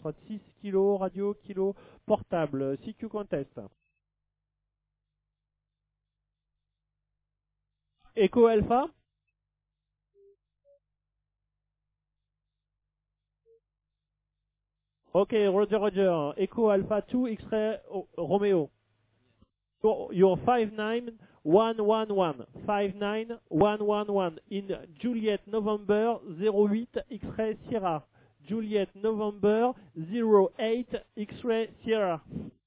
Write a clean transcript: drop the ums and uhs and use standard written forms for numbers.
Foxtrot 6 kilo, radio, kilo, portable, CQ contest. Echo Alpha. Okay, Roger, Roger. Echo Alpha 2 X-Ray Romeo. You're 59111. 59111 in Juliet November 08 X-Ray Sierra. Juliet November 08 X-Ray Sierra.